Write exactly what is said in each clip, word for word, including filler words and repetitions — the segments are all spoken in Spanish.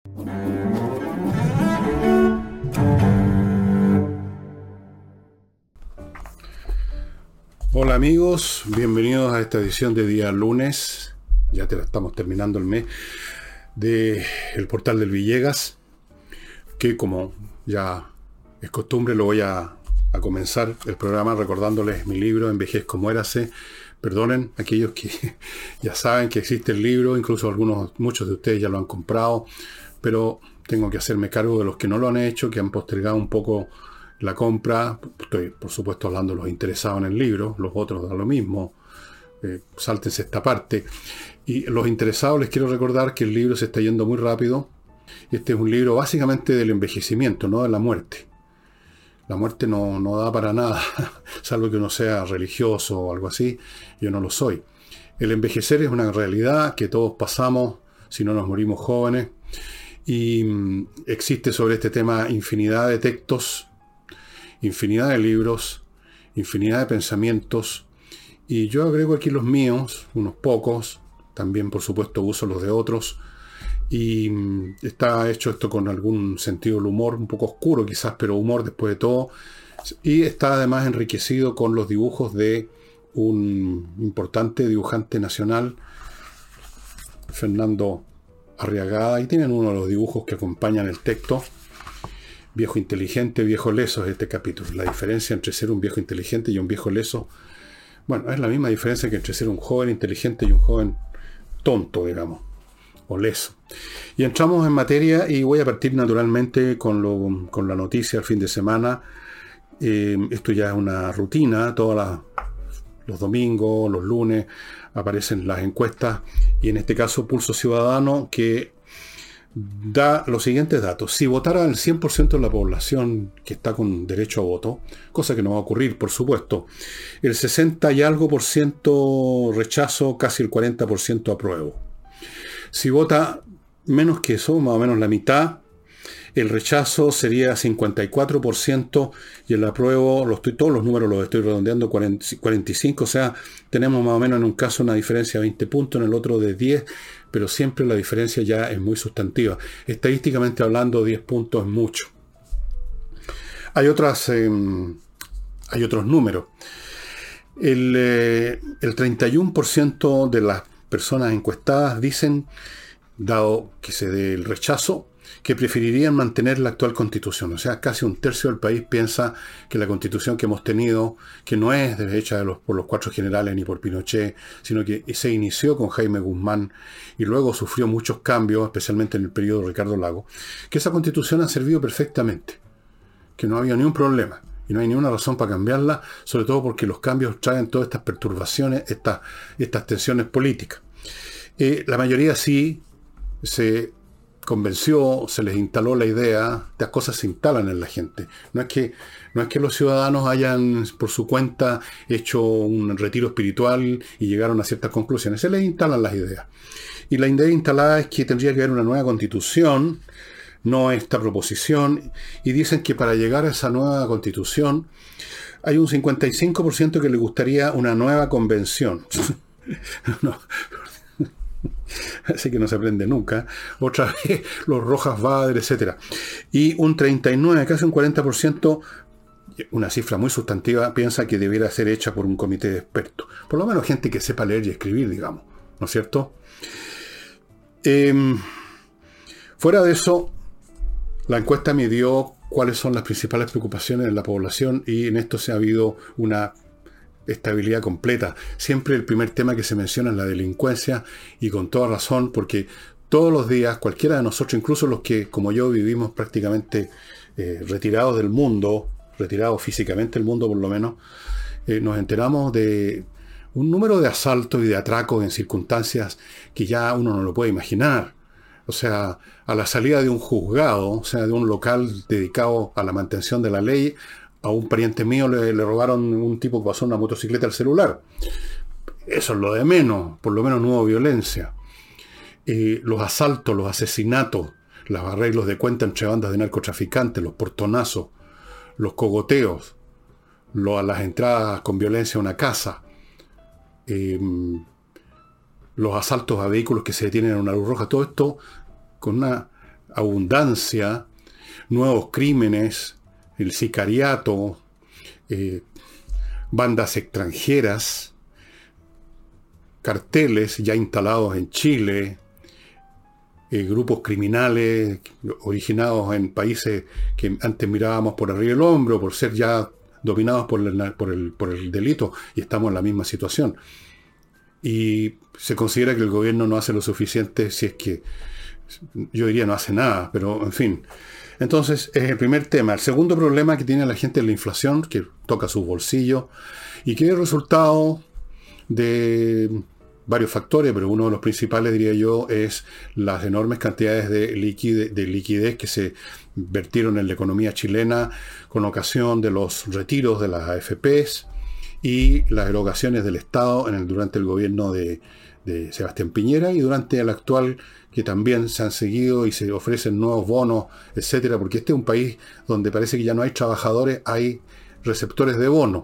Hola amigos, bienvenidos a esta edición de día lunes, ya te estamos terminando el mes, de el portal del Villegas, que como ya es costumbre lo voy a, a comenzar el programa recordándoles mi libro Envejezco, muérase. Perdonen aquellos que ya saben que existe el libro, incluso algunos, muchos de ustedes ya lo han comprado, pero tengo que hacerme cargo de los que no lo han hecho, que han postergado un poco la compra. Estoy, por supuesto, hablando de los interesados en el libro, los otros da lo mismo, eh, sáltense esta parte. Y los interesados les quiero recordar que el libro se está yendo muy rápido. Este es un libro básicamente del envejecimiento, no de la muerte. La muerte no, no da para nada, salvo que uno sea religioso o algo así. Yo no lo soy. El envejecer es una realidad que todos pasamos si no nos morimos jóvenes. Y mm, existe sobre este tema infinidad de textos, infinidad de libros, infinidad de pensamientos. Y yo agrego aquí los míos, unos pocos. También, por supuesto, uso los de otros. Y está hecho esto con algún sentido del humor, un poco oscuro quizás, pero humor después de todo. Y está además enriquecido con los dibujos de un importante dibujante nacional, Fernando Arriagada. Y tienen uno de los dibujos que acompañan el texto. Viejo inteligente, viejo leso es este capítulo. La diferencia entre ser un viejo inteligente y un viejo leso, bueno, es la misma diferencia que entre ser un joven inteligente y un joven tonto, digamos, o leso. Y entramos en materia y voy a partir naturalmente con, lo, con la noticia del fin de semana. Eh, esto ya es una rutina, todos los domingos, los lunes aparecen las encuestas y en este caso Pulso Ciudadano, que da los siguientes datos. Si votara el cien por ciento de la población que está con derecho a voto, cosa que no va a ocurrir, por supuesto, el sesenta y algo por ciento rechazo, casi el cuarenta por ciento apruebo. Si vota menos que eso, más o menos la mitad, el rechazo sería cincuenta y cuatro por ciento y el apruebo, los estoy, todos los números los estoy redondeando, cuarenta, cuarenta y cinco, o sea, tenemos más o menos en un caso una diferencia de veinte puntos, en el otro de diez, pero siempre la diferencia ya es muy sustantiva. Estadísticamente hablando, diez puntos es mucho. Hay otras, eh, hay otros números. El, eh, el treinta y uno por ciento de las personas encuestadas dicen, dado que se dé el rechazo, que preferirían mantener la actual constitución. O sea, casi un tercio del país piensa que la constitución que hemos tenido, que no es hecha de los, por los cuatro generales ni por Pinochet, sino que se inició con Jaime Guzmán y luego sufrió muchos cambios, especialmente en el periodo de Ricardo Lagos, que esa constitución ha servido perfectamente, que no había ni un problema y no hay ninguna razón para cambiarla, sobre todo porque los cambios traen todas estas perturbaciones, estas, estas tensiones políticas. Eh, la mayoría sí se convenció, se les instaló la idea, estas cosas se instalan en la gente. No es que, no es que los ciudadanos hayan por su cuenta hecho un retiro espiritual y llegaron a ciertas conclusiones, se les instalan las ideas. Y la idea instalada es que tendría que haber una nueva constitución, no esta proposición, y dicen que para llegar a esa nueva constitución hay un cincuenta y cinco por ciento que le gustaría una nueva convención. No. Así que no se aprende nunca. Otra vez los Rojas Bader, etcétera. Y un treinta y nueve, casi un cuarenta por ciento, una cifra muy sustantiva, piensa que debiera ser hecha por un comité de expertos. Por lo menos gente que sepa leer y escribir, digamos. ¿No es cierto? Eh, fuera de eso, la encuesta midió cuáles son las principales preocupaciones de la población y en esto se ha habido una estabilidad completa. Siempre el primer tema que se menciona es la delincuencia y con toda razón, porque todos los días cualquiera de nosotros, incluso los que como yo vivimos prácticamente eh, retirados del mundo, retirados físicamente del mundo por lo menos, eh, nos enteramos de un número de asaltos y de atracos en circunstancias que ya uno no lo puede imaginar. O sea, a la salida de un juzgado, o sea, de un local dedicado a la mantención de la ley, a un pariente mío le, le robaron un tipo que pasó una motocicleta al celular. Eso es lo de menos, por lo menos no hubo violencia. Eh, los asaltos, los asesinatos, los arreglos de cuenta entre bandas de narcotraficantes, los portonazos, los cogoteos, lo, las entradas con violencia a una casa, eh, los asaltos a vehículos que se detienen en una luz roja, todo esto con una abundancia, nuevos crímenes, el sicariato, eh, bandas extranjeras, carteles ya instalados en Chile, eh, grupos criminales originados en países que antes mirábamos por arriba del hombro, por ser ya dominados por el, por el, por el delito, y estamos en la misma situación. Y se considera que el gobierno no hace lo suficiente, si es que, yo diría no hace nada, pero en fin. Entonces, es el primer tema. El segundo problema que tiene la gente es la inflación, que toca sus bolsillos, y que es el resultado de varios factores, pero uno de los principales, diría yo, es las enormes cantidades de liquidez, de liquidez que se vertieron en la economía chilena con ocasión de los retiros de las A F Pes y las erogaciones del Estado en el, durante el gobierno de, de Sebastián Piñera y durante el actual, que también se han seguido y se ofrecen nuevos bonos, etcétera, porque este es un país donde parece que ya no hay trabajadores, hay receptores de bonos.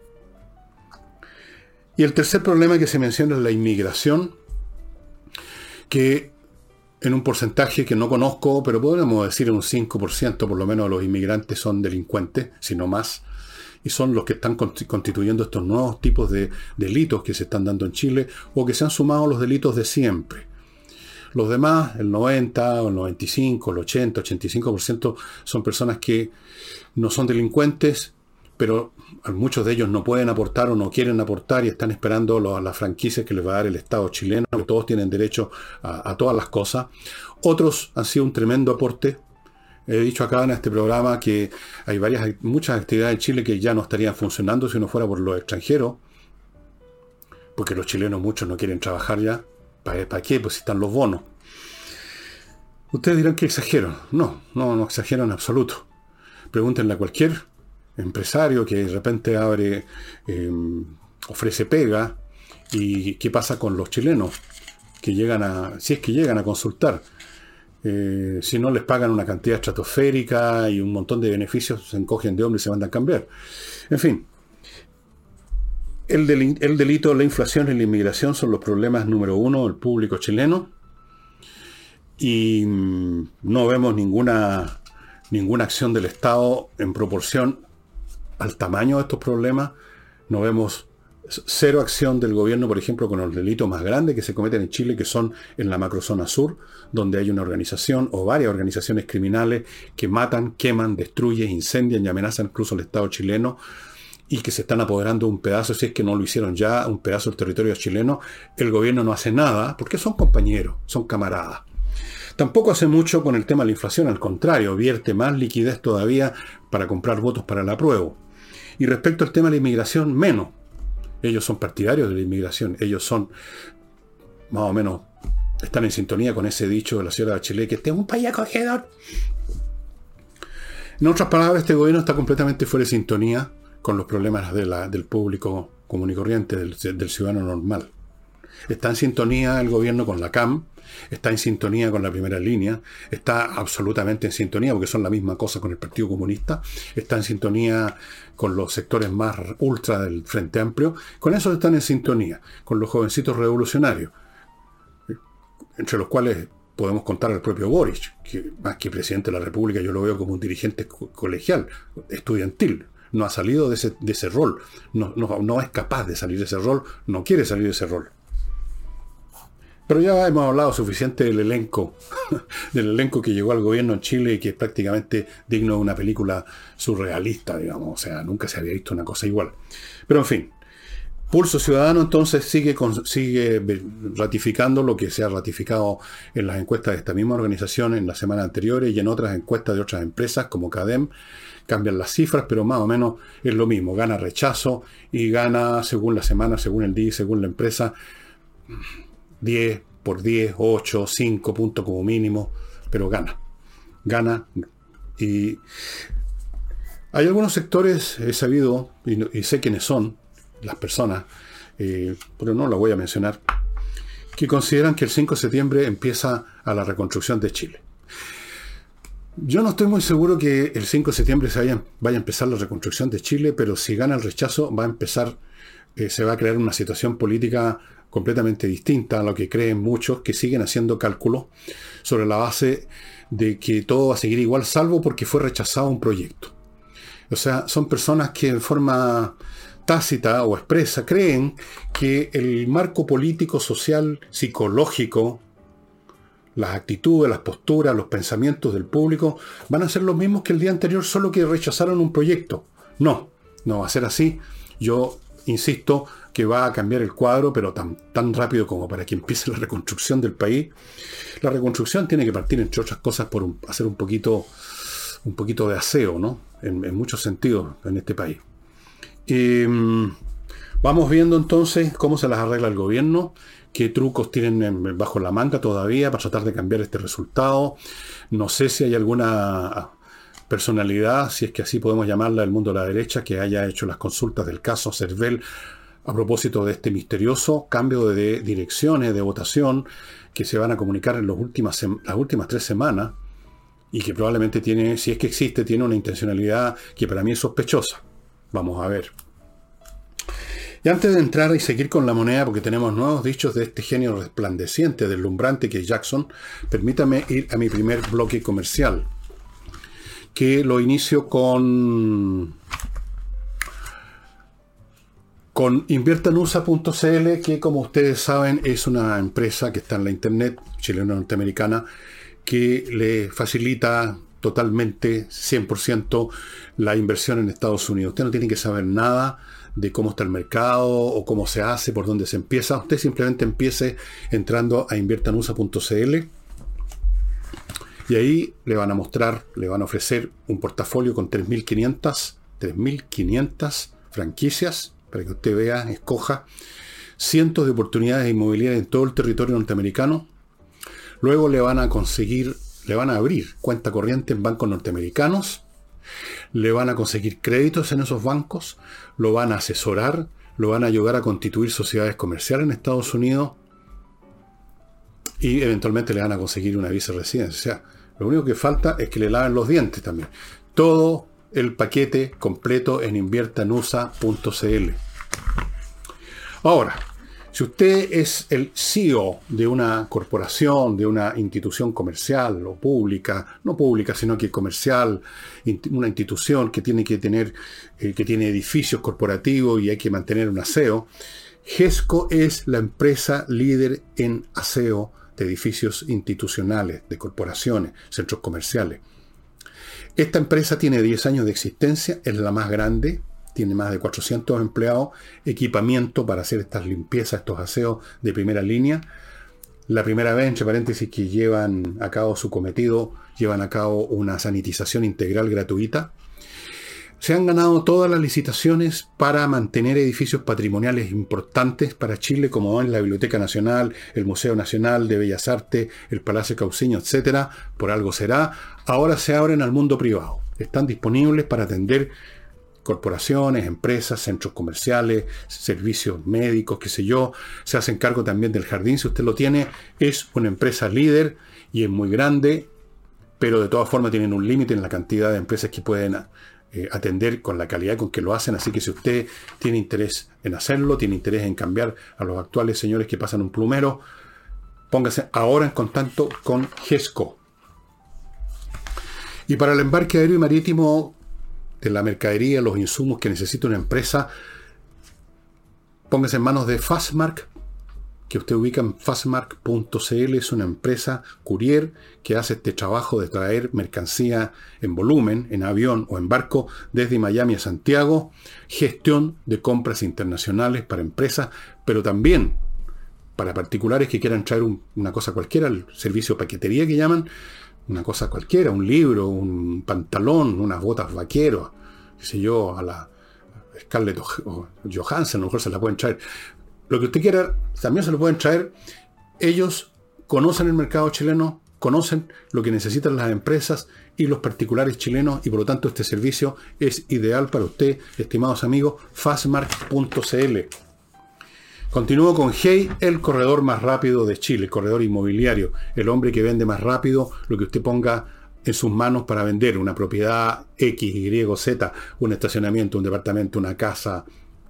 Y el tercer problema que se menciona es la inmigración, que en un porcentaje que no conozco, pero podríamos decir en un cinco por ciento por lo menos de los inmigrantes son delincuentes, si no más, y son los que están constituyendo estos nuevos tipos de delitos que se están dando en Chile o que se han sumado a los delitos de siempre. Los demás, el noventa, el noventa y cinco, el ochenta, ochenta y cinco por ciento son personas que no son delincuentes, pero muchos de ellos no pueden aportar o no quieren aportar y están esperando lo, las franquicias que les va a dar el Estado chileno, que todos tienen derecho a, a todas las cosas. Otros han sido un tremendo aporte. He dicho acá en este programa que hay varias, muchas actividades en Chile que ya no estarían funcionando si no fuera por los extranjeros, porque los chilenos muchos no quieren trabajar ya. ¿Para, para qué? Pues si están los bonos. Ustedes dirán que exagero. No, no, no exagero en absoluto. Pregúntenle a cualquier empresario que de repente abre, eh, ofrece pega, y qué pasa con los chilenos que llegan a, si es que llegan a consultar. Eh, si no les pagan una cantidad estratosférica y un montón de beneficios, se encogen de hombro y se mandan a cambiar. En fin, el, del, el delito, la inflación y la inmigración son los problemas número uno del público chileno, y mmm, no vemos ninguna, ninguna acción del Estado en proporción al tamaño de estos problemas. No vemos cero acción del gobierno, por ejemplo, con los delitos más grandes que se cometen en Chile, que son en la macrozona sur, donde hay una organización o varias organizaciones criminales que matan, queman, destruyen, incendian y amenazan incluso al Estado chileno, y que se están apoderando un pedazo, si es que no lo hicieron ya, un pedazo del territorio chileno. El gobierno no hace nada porque son compañeros, son camaradas. Tampoco hace mucho con el tema de la inflación, al contrario, vierte más liquidez todavía para comprar votos para el apruebo. Y respecto al tema de la inmigración, menos. Ellos son partidarios de la inmigración, ellos son, más o menos, están en sintonía con ese dicho de la señora Bachelet, que este es un país acogedor. En otras palabras, este gobierno está completamente fuera de sintonía con los problemas de la, del público común y corriente, del, del ciudadano normal. Está en sintonía el gobierno con la C A M, está en sintonía con la primera línea, está absolutamente en sintonía, porque son la misma cosa con el Partido Comunista, está en sintonía con los sectores más ultra del Frente Amplio. Con eso están en sintonía, con los jovencitos revolucionarios, entre los cuales podemos contar al propio Boric, que más que presidente de la República yo lo veo como un dirigente co- colegial, estudiantil. No ha salido de ese, de ese rol, no, no, no es capaz de salir de ese rol, no quiere salir de ese rol. Pero ya hemos hablado suficiente del elenco, del elenco que llegó al gobierno en Chile y que es prácticamente digno de una película surrealista, digamos. O sea, nunca se había visto una cosa igual. Pero en fin, Pulso Ciudadano entonces sigue, con, sigue ratificando lo que se ha ratificado en las encuestas de esta misma organización en las semanas anteriores y en otras encuestas de otras empresas como CADEM. Cambian las cifras, pero más o menos es lo mismo. Gana rechazo y gana según la semana, según el día, según la empresa, diez por diez, ocho, cinco puntos como mínimo, pero gana. Gana. Y hay algunos sectores, he sabido, y, y sé quiénes son las personas, eh, pero no las voy a mencionar, que consideran que el cinco de septiembre empieza a la reconstrucción de Chile. Yo no estoy muy seguro que el cinco de septiembre se vaya, vaya a empezar la reconstrucción de Chile, pero si gana el rechazo va a empezar, eh, se va a crear una situación política completamente distinta a lo que creen muchos que siguen haciendo cálculos sobre la base de que todo va a seguir igual, salvo porque fue rechazado un proyecto. O sea, son personas que en forma tácita o expresa creen que el marco político, social, psicológico, las actitudes, las posturas, los pensamientos del público van a ser los mismos que el día anterior, solo que rechazaron un proyecto. No, no va a ser así. Yo insisto que va a cambiar el cuadro, pero tan, tan rápido como para que empiece la reconstrucción del país. La reconstrucción tiene que partir, entre otras cosas, por un, hacer un poquito, un poquito de aseo, ¿no? En, en muchos sentidos en este país. Eh, vamos viendo entonces cómo se las arregla el gobierno, qué trucos tienen bajo la manga todavía para tratar de cambiar este resultado. No sé si hay alguna personalidad, si es que así podemos llamarla, del mundo de la derecha, que haya hecho las consultas del caso Cervel a propósito de este misterioso cambio de direcciones de votación que se van a comunicar en las últimas, las últimas tres semanas y que probablemente tiene, si es que existe, tiene una intencionalidad que para mí es sospechosa. Vamos a ver. Y antes de entrar y seguir con la moneda, porque tenemos nuevos dichos de este genio resplandeciente, deslumbrante que es Jackson, permítame ir a mi primer bloque comercial, que lo inicio con con inviertanusa punto c l, que como ustedes saben es una empresa que está en la internet, chileno-norteamericana, que le facilita totalmente, cien por ciento, la inversión en Estados Unidos. Usted no tiene que saber nada de cómo está el mercado o cómo se hace, por dónde se empieza. Usted simplemente empiece entrando a inviertanusa punto c l y ahí le van a mostrar, le van a ofrecer un portafolio con tres mil quinientas franquicias para que usted vea, escoja cientos de oportunidades inmobiliarias en todo el territorio norteamericano. Luego le van a conseguir, le van a abrir cuenta corriente en bancos norteamericanos, le van a conseguir créditos en esos bancos, lo van a asesorar, lo van a ayudar a constituir sociedades comerciales en Estados Unidos y eventualmente le van a conseguir una visa de residencia. O sea, lo único que falta es que le laven los dientes también. Todo el paquete completo en inviertanusa punto c l. Ahora, si usted es el C E O de una corporación, de una institución comercial o pública, no pública, sino que comercial, una institución que tiene que tener, eh, que tiene edificios corporativos y hay que mantener un aseo, GESCO es la empresa líder en aseo de edificios institucionales, de corporaciones, centros comerciales. Esta empresa tiene diez años de existencia, es la más grande, tiene más de cuatrocientos empleados, equipamiento para hacer estas limpiezas, estos aseos de primera línea. La primera vez, entre paréntesis, que llevan a cabo su cometido, llevan a cabo una sanitización integral gratuita. Se han ganado todas las licitaciones para mantener edificios patrimoniales importantes para Chile, como es la Biblioteca Nacional, el Museo Nacional de Bellas Artes, el Palacio Cauciño, etcétera. Por algo será. Ahora se abren al mundo privado. Están disponibles para atender corporaciones, empresas, centros comerciales, servicios médicos, qué sé yo. Se hacen cargo también del jardín. Si usted lo tiene, es una empresa líder y es muy grande, pero de todas formas tienen un límite en la cantidad de empresas que pueden eh, atender con la calidad con que lo hacen. Así que si usted tiene interés en hacerlo, tiene interés en cambiar a los actuales señores que pasan un plumero, póngase ahora en contacto con GESCO. Y para el embarque aéreo y marítimo de la mercadería, los insumos que necesita una empresa, póngase en manos de Fastmark, que usted ubica en fastmark punto c l. Es una empresa courier que hace este trabajo de traer mercancía en volumen, en avión o en barco, desde Miami a Santiago, gestión de compras internacionales para empresas, pero también para particulares que quieran traer un, una cosa cualquiera, el servicio de paquetería que llaman, una cosa cualquiera, un libro, un pantalón, unas botas vaqueros, qué sé yo, a la Scarlett Johansson, a lo mejor se la pueden traer. Lo que usted quiera, también se lo pueden traer. Ellos conocen el mercado chileno, conocen lo que necesitan las empresas y los particulares chilenos, y por lo tanto este servicio es ideal para usted, estimados amigos. fastmark punto c l. Continúo con Hey, el corredor más rápido de Chile, el corredor inmobiliario, el hombre que vende más rápido lo que usted ponga en sus manos para vender, una propiedad X, Y, Z, un estacionamiento, un departamento, una casa,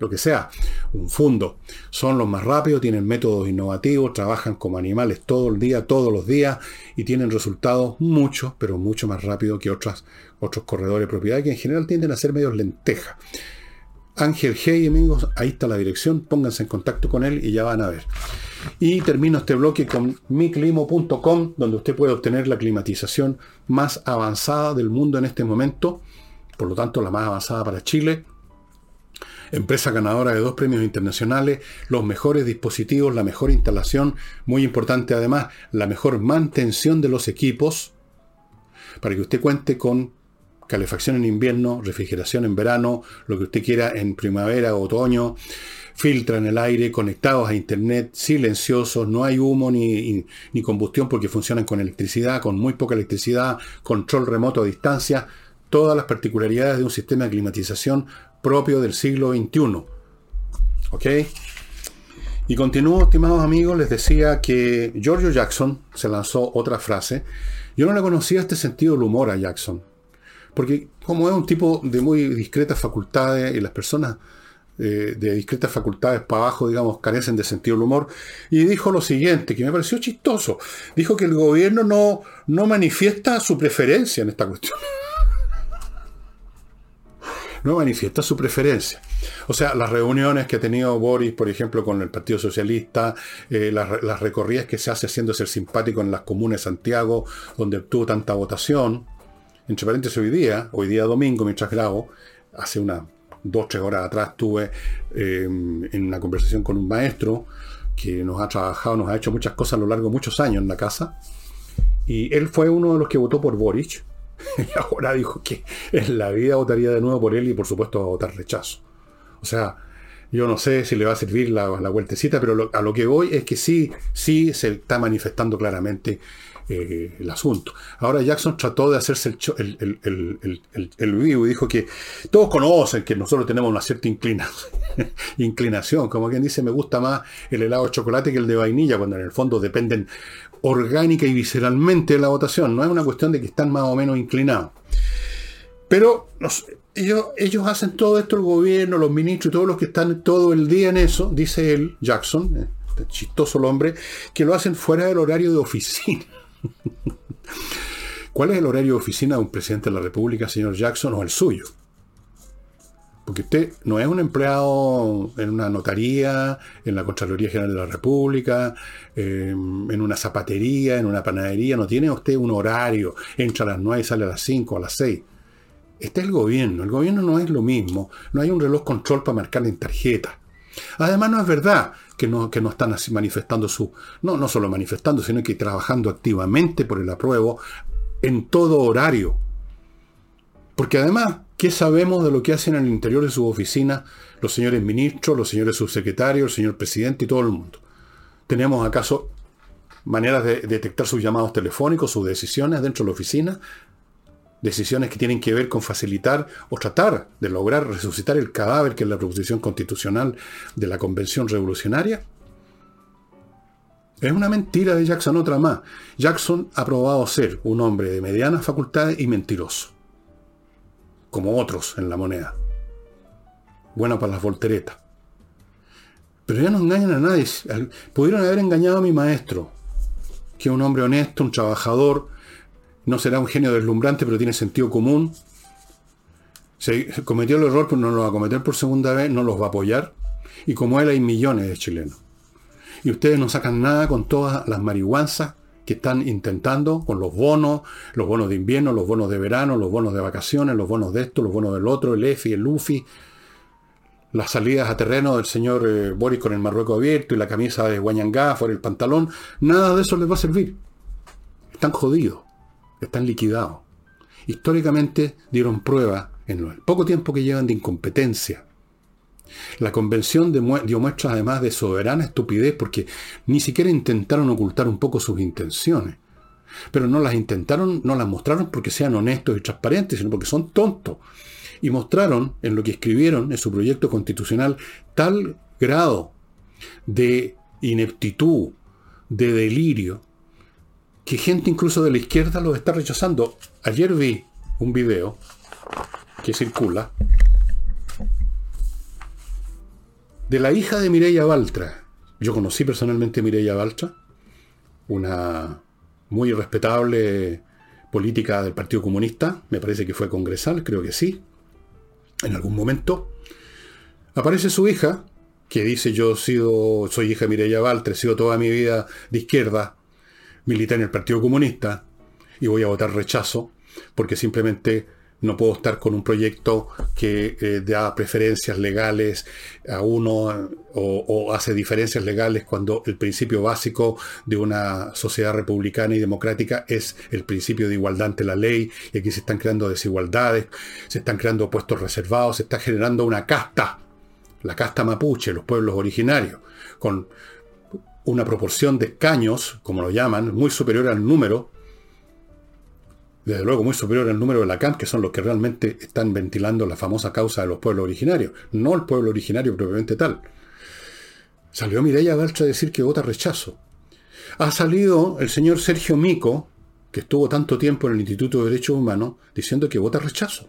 lo que sea, un fundo. Son los más rápidos, tienen métodos innovativos, trabajan como animales todo el día, todos los días, y tienen resultados mucho, pero mucho más rápido que otras, otros corredores de propiedad, que en general tienden a ser medios lentejas. Ángel Hey, amigos, ahí está la dirección, pónganse en contacto con él y ya van a ver. Y termino este bloque con mi climo punto com, donde usted puede obtener la climatización más avanzada del mundo en este momento, por lo tanto la más avanzada para Chile. Empresa ganadora de dos premios internacionales, los mejores dispositivos, la mejor instalación, muy importante además, la mejor mantención de los equipos, para que usted cuente con calefacción en invierno, refrigeración en verano, lo que usted quiera en primavera o otoño, filtran el aire, conectados a internet, silenciosos, no hay humo ni, ni combustión porque funcionan con electricidad, con muy poca electricidad, control remoto a distancia, todas las particularidades de un sistema de climatización propio del siglo veintiuno. ¿Ok? Y continúo, estimados amigos, les decía que Giorgio Jackson se lanzó otra frase. Yo no le conocía este sentido del humor a Jackson, porque como es un tipo de muy discretas facultades y las personas eh, de discretas facultades para abajo, digamos, carecen de sentido del humor, y dijo lo siguiente, que me pareció chistoso. Dijo que el gobierno no, no manifiesta su preferencia en esta cuestión. No manifiesta su preferencia. O sea, las reuniones que ha tenido Boris, por ejemplo, con el Partido Socialista, eh, las, las recorridas que se hace haciendo ser simpático en las comunas de Santiago, donde obtuvo tanta votación. Entre paréntesis, hoy día, hoy día domingo, mientras grabo, hace unas dos, tres horas atrás estuve eh, en una conversación con un maestro que nos ha trabajado, nos ha hecho muchas cosas a lo largo de muchos años en la casa. Y él fue uno de los que votó por Boric. Y ahora dijo que en la vida votaría de nuevo por él y por supuesto va a votar rechazo. O sea, yo no sé si le va a servir la, la vueltecita, pero lo, a lo que voy es que sí, sí se está manifestando claramente eh, el asunto. Ahora Jackson trató de hacerse el, el, el, el, el, el, el vivo y dijo que todos conocen que nosotros tenemos una cierta inclina, inclinación, como quien dice, me gusta más el helado de chocolate que el de vainilla, cuando en el fondo dependen orgánica y visceralmente de la votación. No es una cuestión de que están más o menos inclinados. Pero los, ellos, ellos hacen todo esto, el gobierno, los ministros y todos los que están todo el día en eso, dice él, Jackson, este chistoso el hombre, que lo hacen fuera del horario de oficina. ¿Cuál es el horario de oficina de un presidente de la República, señor Jackson, o el suyo? Porque usted no es un empleado en una notaría, en la Contraloría General de la República, eh, en una zapatería, en una panadería. No tiene usted un horario. Entra a las nueve y sale a las cinco, a las seis. Este es el gobierno. El gobierno no es lo mismo. No hay un reloj control para marcar en tarjeta. Además, no es verdad que no, que no están así manifestando su... No, no solo manifestando, sino que trabajando activamente por el apruebo en todo horario. Porque además, ¿qué sabemos de lo que hacen en el interior de sus oficinas los señores ministros, los señores subsecretarios, el señor presidente y todo el mundo? ¿Tenemos acaso maneras de detectar sus llamados telefónicos, sus decisiones dentro de la oficina? Decisiones que tienen que ver con facilitar o tratar de lograr resucitar el cadáver que es la proposición constitucional de la Convención Revolucionaria. Es una mentira de Jackson, otra más. Jackson ha probado ser un hombre de medianas facultades y mentiroso, como otros en la moneda. Bueno para las volteretas. Pero ya no engañan a nadie. Pudieron haber engañado a mi maestro, que es un hombre honesto, un trabajador, no será un genio deslumbrante, pero tiene sentido común. Se cometió el error, pero no lo va a cometer por segunda vez, no los va a apoyar. Y como él hay millones de chilenos. Y ustedes no sacan nada con todas las marihuanzas que están intentando, con los bonos, los bonos de invierno, los bonos de verano, los bonos de vacaciones, los bonos de esto, los bonos del otro, el E F I, el U F I, las salidas a terreno del señor eh, Boris con el Marruecos abierto y la camisa de Guañangá fuera el pantalón. Nada de eso les va a servir. Están jodidos, están liquidados. Históricamente dieron prueba en el poco tiempo que llevan de incompetencia. La convención dio muestras además de soberana estupidez porque ni siquiera intentaron ocultar un poco sus intenciones. Pero no las intentaron, no las mostraron porque sean honestos y transparentes, sino porque son tontos. Y mostraron en lo que escribieron en su proyecto constitucional tal grado de ineptitud, de delirio, que gente incluso de la izquierda los está rechazando. Ayer vi un video que circula de la hija de Mireia Baltra. Yo conocí personalmente a Mireia Baltra, una muy respetable política del Partido Comunista, me parece que fue congresal, creo que sí, en algún momento. Aparece su hija, que dice: yo he sido, soy hija de Mireia Baltra, he sido toda mi vida de izquierda, milité en el Partido Comunista y voy a votar rechazo porque simplemente no puedo estar con un proyecto que eh, da preferencias legales a uno o, o hace diferencias legales cuando el principio básico de una sociedad republicana y democrática es el principio de igualdad ante la ley, y aquí se están creando desigualdades, se están creando puestos reservados, se está generando una casta, la casta mapuche, los pueblos originarios, con una proporción de escaños, como lo llaman, muy superior al número, desde luego muy superior al número de Lacan, que son los que realmente están ventilando la famosa causa de los pueblos originarios, no el pueblo originario propiamente tal. Salió Mireia Baltra a decir que vota rechazo. Ha salido el señor Sergio Mico, que estuvo tanto tiempo en el Instituto de Derechos Humanos, diciendo que vota rechazo.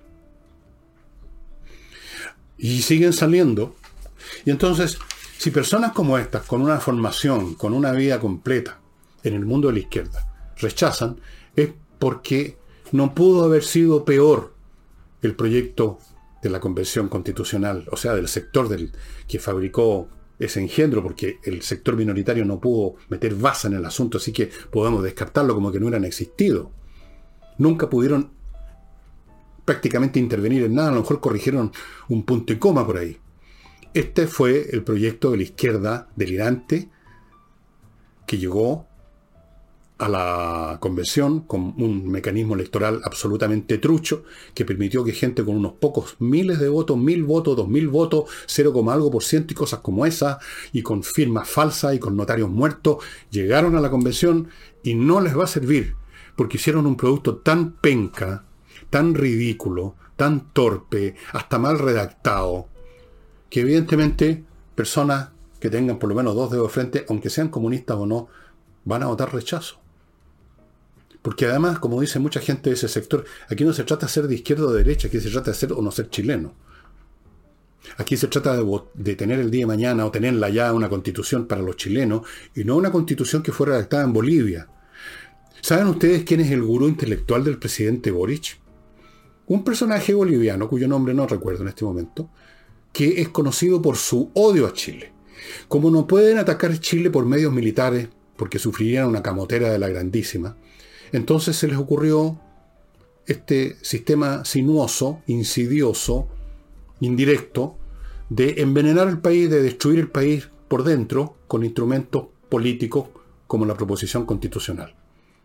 Y siguen saliendo. Y entonces, si personas como estas, con una formación, con una vida completa en el mundo de la izquierda, rechazan, es porque no pudo haber sido peor el proyecto de la Convención Constitucional, o sea, del sector del que fabricó ese engendro, porque el sector minoritario no pudo meter baza en el asunto, así que podemos descartarlo como que no hubieran existido. Nunca pudieron prácticamente intervenir en nada, a lo mejor corrigieron un punto y coma por ahí. Este fue el proyecto de la izquierda delirante que llegó a la convención con un mecanismo electoral absolutamente trucho que permitió que gente con unos pocos miles de votos, mil votos, dos mil votos, cero, algo por ciento y cosas como esa, y con firmas falsas y con notarios muertos, llegaron a la convención y no les va a servir porque hicieron un producto tan penca, tan ridículo, tan torpe, hasta mal redactado, que evidentemente personas que tengan por lo menos dos dedos de frente, aunque sean comunistas o no, van a votar rechazo. Porque además, como dice mucha gente de ese sector, aquí no se trata de ser de izquierda o de derecha, aquí se trata de ser o no ser chileno. Aquí se trata de, de tener el día de mañana o tenerla ya una constitución para los chilenos y no una constitución que fue redactada en Bolivia. ¿Saben ustedes quién es el gurú intelectual del presidente Boric? Un personaje boliviano, cuyo nombre no recuerdo en este momento, que es conocido por su odio a Chile. Como no pueden atacar Chile por medios militares, porque sufrirían una camotera de la grandísima, entonces se les ocurrió este sistema sinuoso, insidioso, indirecto, de envenenar el país, de destruir el país por dentro con instrumentos políticos como la proposición constitucional.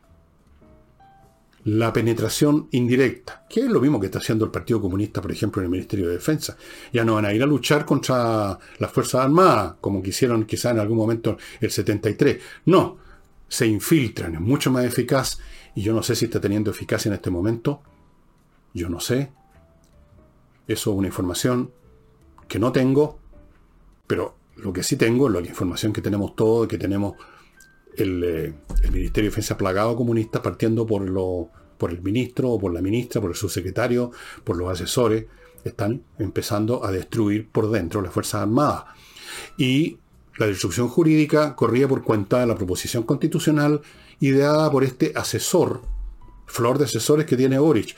La penetración indirecta, que es lo mismo que está haciendo el Partido Comunista, por ejemplo, en el Ministerio de Defensa. Ya no van a ir a luchar contra las Fuerzas Armadas, como quisieron quizá en algún momento el setenta y tres. No, se infiltran, es mucho más eficaz, y yo no sé si está teniendo eficacia en este momento. Yo no sé. Eso es una información que no tengo, pero lo que sí tengo es la información que tenemos todos, que tenemos el, eh, el Ministerio de Defensa plagado comunista, partiendo por, lo, por el ministro o por la ministra, por el subsecretario, por los asesores, están empezando a destruir por dentro las Fuerzas Armadas. Y la destrucción jurídica corría por cuenta de la proposición constitucional ideada por este asesor, flor de asesores que tiene Boric.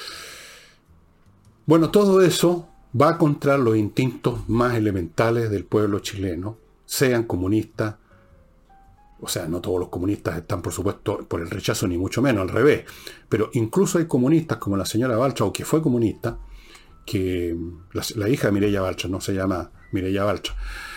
Bueno, todo eso va contra los instintos más elementales del pueblo chileno, sean comunistas, o sea, no todos los comunistas están, por supuesto, por el rechazo, ni mucho menos, al revés, pero incluso hay comunistas como la señora Baltra, o que fue comunista, que la, la hija de Mireia Baltra, no se llama Mireia Baltra,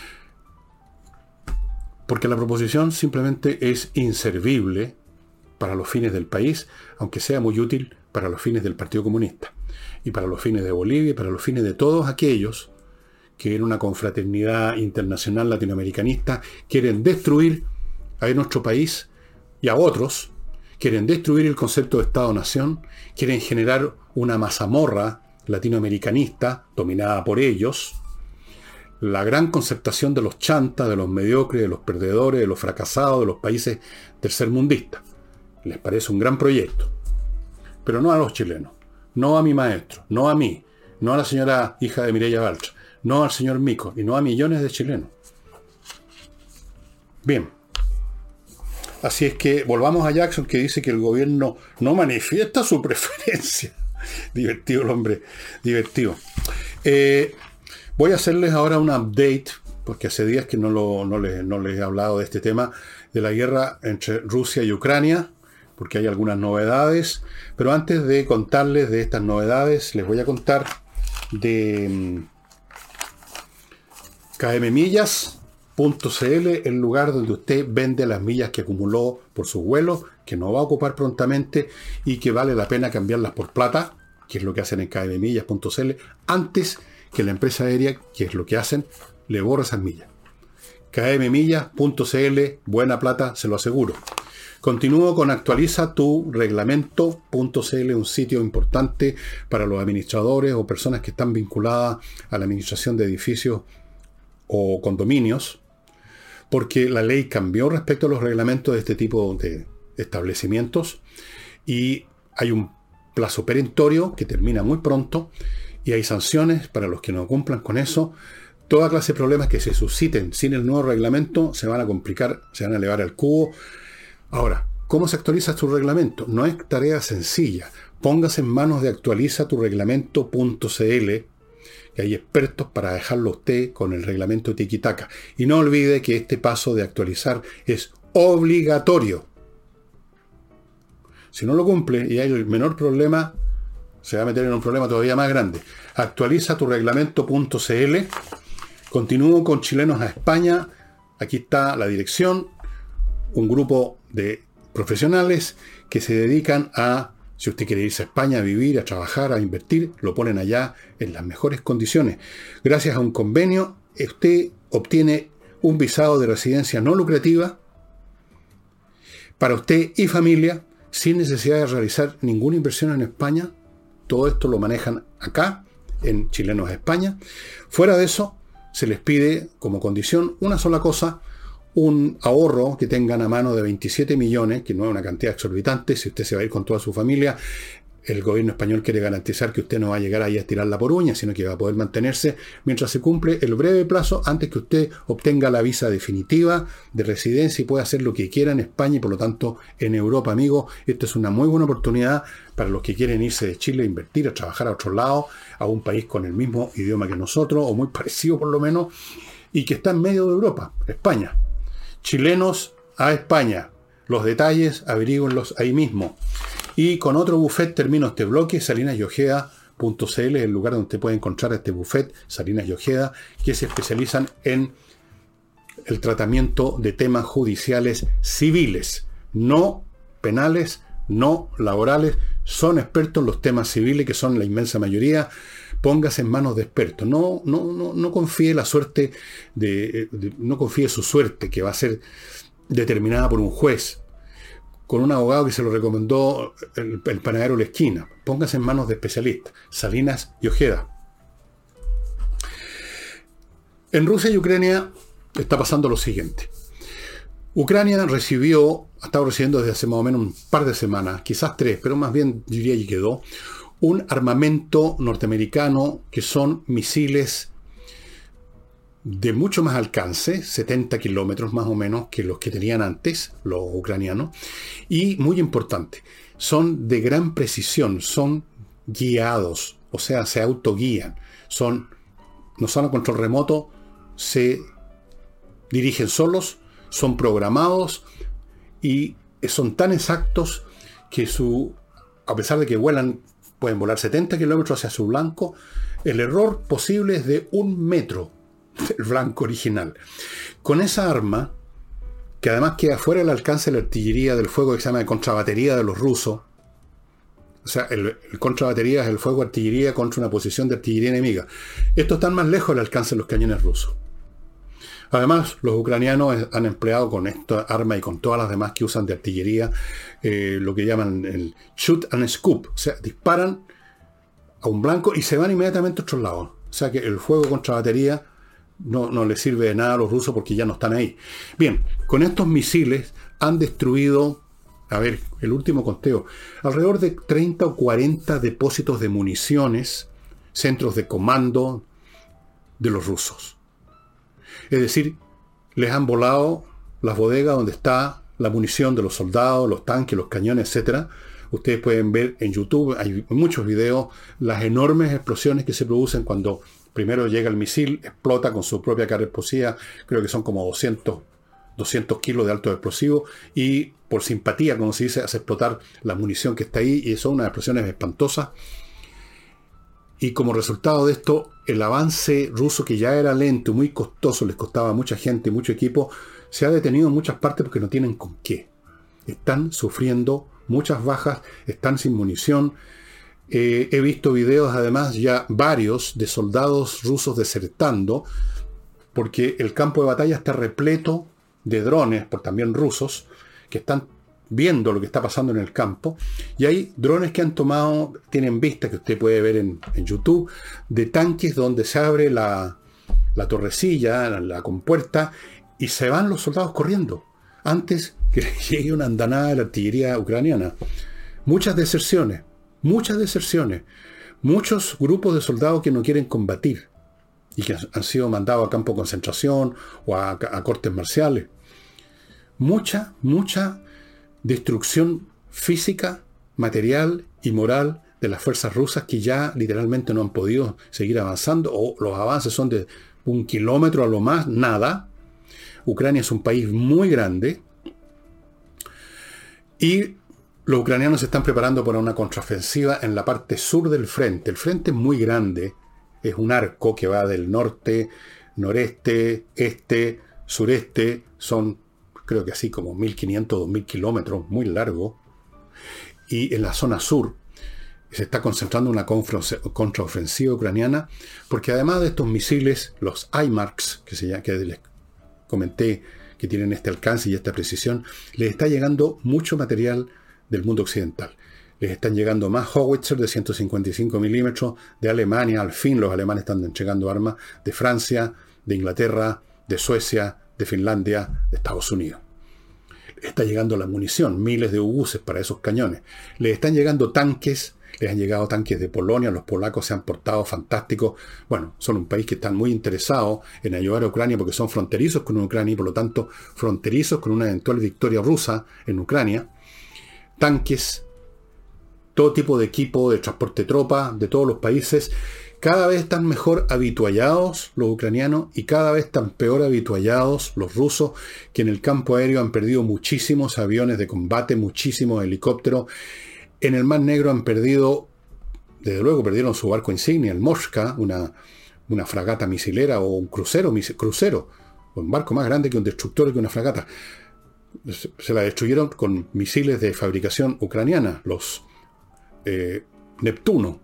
porque la proposición simplemente es inservible para los fines del país, aunque sea muy útil para los fines del Partido Comunista, y para los fines de Bolivia, y para los fines de todos aquellos que en una confraternidad internacional latinoamericanista quieren destruir a nuestro país y a otros, quieren destruir el concepto de Estado-Nación, quieren generar una mazamorra latinoamericanista dominada por ellos, la gran concertación de los chantas, de los mediocres, de los perdedores, de los fracasados, de los países tercermundistas. Les parece un gran proyecto, pero no a los chilenos, no a mi maestro, no a mí, no a la señora hija de Mireia Baltra, no al señor Mico y no a millones de chilenos. Bien. Así es que volvamos a Jackson, que dice que el gobierno no manifiesta su preferencia. Divertido el hombre, divertido. Eh, voy a hacerles ahora un update, porque hace días que no, lo, no, les, no les he hablado de este tema, de la guerra entre Rusia y Ucrania, porque hay algunas novedades. Pero antes de contarles de estas novedades, les voy a contar de um, K M Millas punto c l, el lugar donde usted vende las millas que acumuló por su vuelo, que no va a ocupar prontamente y que vale la pena cambiarlas por plata, que es lo que hacen en K M Millas punto c l, antes que la empresa aérea, que es lo que hacen, le borra esas millas. K M Millas punto c l, buena plata, se lo aseguro. Continúo con actualiza tu reglamento punto c l, un sitio importante para los administradores o personas que están vinculadas a la administración de edificios o condominios, porque la ley cambió respecto a los reglamentos de este tipo de establecimientos y hay un plazo perentorio que termina muy pronto y hay sanciones para los que no cumplan con eso. Toda clase de problemas que se susciten sin el nuevo reglamento se van a complicar, se van a elevar al cubo. Ahora, ¿cómo se actualiza tu reglamento? No es tarea sencilla. Póngase en manos de actualiza tu reglamento punto c l, que hay expertos para dejarlo usted con el reglamento tiquitaca. Y no olvide que este paso de actualizar es obligatorio. Si no lo cumple y hay el menor problema, se va a meter en un problema todavía más grande. Actualiza tu reglamento punto c l. Continúo con Chilenos a España. Aquí está la dirección. Un grupo de profesionales que se dedican a, si usted quiere irse a España a vivir, a trabajar, a invertir, lo ponen allá en las mejores condiciones. Gracias a un convenio, usted obtiene un visado de residencia no lucrativa para usted y familia, sin necesidad de realizar ninguna inversión en España. Todo esto lo manejan acá, en Chilenos a España. Fuera de eso, se les pide como condición una sola cosa: un ahorro que tengan a mano de veintisiete millones, que no es una cantidad exorbitante. Si usted se va a ir con toda su familia, el gobierno español quiere garantizar que usted no va a llegar ahí a estirarla por uñas, sino que va a poder mantenerse mientras se cumple el breve plazo antes que usted obtenga la visa definitiva de residencia y pueda hacer lo que quiera en España y por lo tanto en Europa, amigo. Esta es una muy buena oportunidad para los que quieren irse de Chile a invertir, a trabajar a otro lado, a un país con el mismo idioma que nosotros, o muy parecido por lo menos, y que está en medio de Europa, España. Chilenos a España. Los detalles averíguenlos ahí mismo. Y con otro buffet termino este bloque. Salinas y Ojeda punto c l es el lugar donde usted puede encontrar este buffet, Salinas y Ojeda, que se especializan en el tratamiento de temas judiciales civiles, no penales, no laborales. Son expertos en los temas civiles, que son la inmensa mayoría. Póngase en manos de expertos. No, no, no, no confíe la suerte de, de, no confíe su suerte, que va a ser determinada por un juez, con un abogado que se lo recomendó el, el panadero de la esquina. Póngase en manos de especialistas. Salinas y Ojeda. En Rusia y Ucrania está pasando lo siguiente. Ucrania recibió, ha estado recibiendo desde hace más o menos un par de semanas, quizás tres, pero más bien diría que quedó, un armamento norteamericano que son misiles de mucho más alcance, setenta kilómetros más o menos que los que tenían antes los ucranianos, y muy importante, son de gran precisión, son guiados, o sea, se autoguían, son, no son a control remoto, se dirigen solos, son programados y son tan exactos que su, a pesar de que vuelan, pueden volar setenta kilómetros hacia su blanco, el error posible es de un metro del blanco original. Con esa arma, que además queda fuera del alcance de la artillería del fuego que se llama de contrabatería de los rusos, o sea, el, el contrabatería es el fuego de artillería contra una posición de artillería enemiga. Estos están más lejos del alcance de los cañones rusos. Además, los ucranianos han empleado con esta arma y con todas las demás que usan de artillería eh, lo que llaman el shoot and scoop. O sea, disparan a un blanco y se van inmediatamente a otros lados. O sea que el fuego contra batería no, no les sirve de nada a los rusos porque ya no están ahí. Bien, con estos misiles han destruido, a ver, el último conteo, alrededor de treinta o cuarenta depósitos de municiones, centros de comando, de los rusos. Es decir, les han volado las bodegas donde está la munición de los soldados, los tanques, los cañones, etcétera. Ustedes pueden ver en YouTube, hay muchos videos, las enormes explosiones que se producen cuando primero llega el misil, explota con su propia carga explosiva, creo que son como doscientos, doscientos kilos de alto explosivo, y por simpatía, como se dice, hace explotar la munición que está ahí, y son unas explosiones espantosas. Y como resultado de esto, el avance ruso, que ya era lento, muy costoso, les costaba a mucha gente, mucho equipo, se ha detenido en muchas partes porque no tienen con qué. Están sufriendo muchas bajas, están sin munición. Eh, he visto videos, además, ya varios, de soldados rusos desertando, porque el campo de batalla está repleto de drones, por también rusos, que están viendo lo que está pasando en el campo, y hay drones que han tomado, tienen vistas que usted puede ver en, en YouTube, de tanques donde se abre la, la torrecilla, la, la compuerta, y se van los soldados corriendo, antes que llegue una andanada de la artillería ucraniana. Muchas deserciones, muchas deserciones, muchos grupos de soldados que no quieren combatir, y que han sido mandados a campo de concentración, o a, a cortes marciales. Mucha, mucha destrucción física, material y moral de las fuerzas rusas, que ya literalmente no han podido seguir avanzando, o los avances son de un kilómetro a lo más, nada. Ucrania es un país muy grande y los ucranianos se están preparando para una contraofensiva en la parte sur del frente. El frente es muy grande, es un arco que va del norte, noreste, este, sureste, son creo que así como mil quinientos, dos mil kilómetros, muy largo. Y en la zona sur se está concentrando una contraofensiva ucraniana, porque además de estos misiles, los HIMARS, que, se llama, que les comenté que tienen este alcance y esta precisión, les está llegando mucho material del mundo occidental. Les están llegando más Howitzer de ciento cincuenta y cinco milímetros de Alemania, al fin los alemanes están entregando armas, de Francia, de Inglaterra, de Suecia, de Finlandia, de Estados Unidos. Está llegando la munición, miles de obuses para esos cañones. Les están llegando tanques, les han llegado tanques de Polonia, los polacos se han portado fantásticos. Bueno, son un país que están muy interesados en ayudar a Ucrania porque son fronterizos con Ucrania y por lo tanto fronterizos con una eventual victoria rusa en Ucrania. Tanques, todo tipo de equipo de transporte de tropas de todos los países. Cada vez están mejor habituallados los ucranianos y cada vez están peor habituallados los rusos, que en el campo aéreo han perdido muchísimos aviones de combate, muchísimos helicópteros. En el Mar Negro han perdido, desde luego perdieron su barco insignia, el Moshka, una, una fragata misilera o un crucero, crucero, un barco más grande que un destructor que una fragata. Se la destruyeron con misiles de fabricación ucraniana, los eh, Neptuno.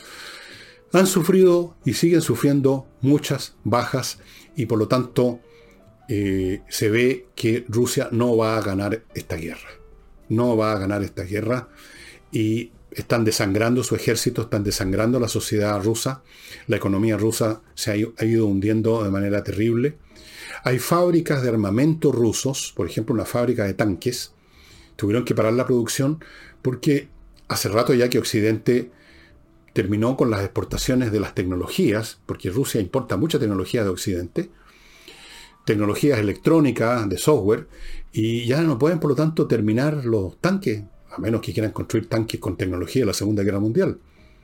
Han sufrido y siguen sufriendo muchas bajas y por lo tanto eh, se ve que Rusia no va a ganar esta guerra. No va a ganar esta guerra y están desangrando su ejército, están desangrando la sociedad rusa. La economía rusa se ha ido, ha ido hundiendo de manera terrible. Hay fábricas de armamento rusos, por ejemplo una fábrica de tanques, tuvieron que parar la producción porque hace rato ya que Occidente terminó con las exportaciones de las tecnologías, porque Rusia importa mucha tecnología de Occidente, tecnologías electrónicas, de software, y ya no pueden, por lo tanto, terminar los tanques, a menos que quieran construir tanques con tecnología de la Segunda Guerra Mundial.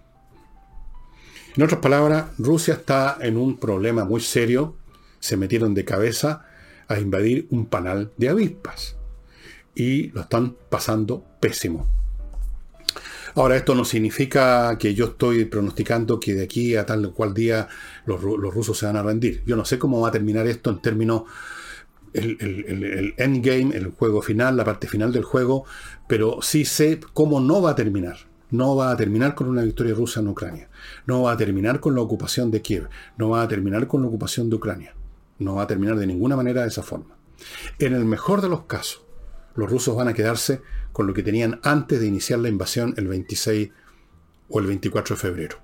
En otras palabras, Rusia está en un problema muy serio, se metieron de cabeza a invadir un panal de avispas, y lo están pasando pésimo. Ahora, esto no significa que yo estoy pronosticando que de aquí a tal o cual día los, los rusos se van a rendir. Yo no sé cómo va a terminar esto en términos, el, el, el, el endgame, el juego final, la parte final del juego, pero sí sé cómo no va a terminar. No va a terminar con una victoria rusa en Ucrania. No va a terminar con la ocupación de Kiev. No va a terminar con la ocupación de Ucrania. No va a terminar de ninguna manera de esa forma. En el mejor de los casos, los rusos van a quedarse con lo que tenían antes de iniciar la invasión el veintiséis o el veinticuatro de febrero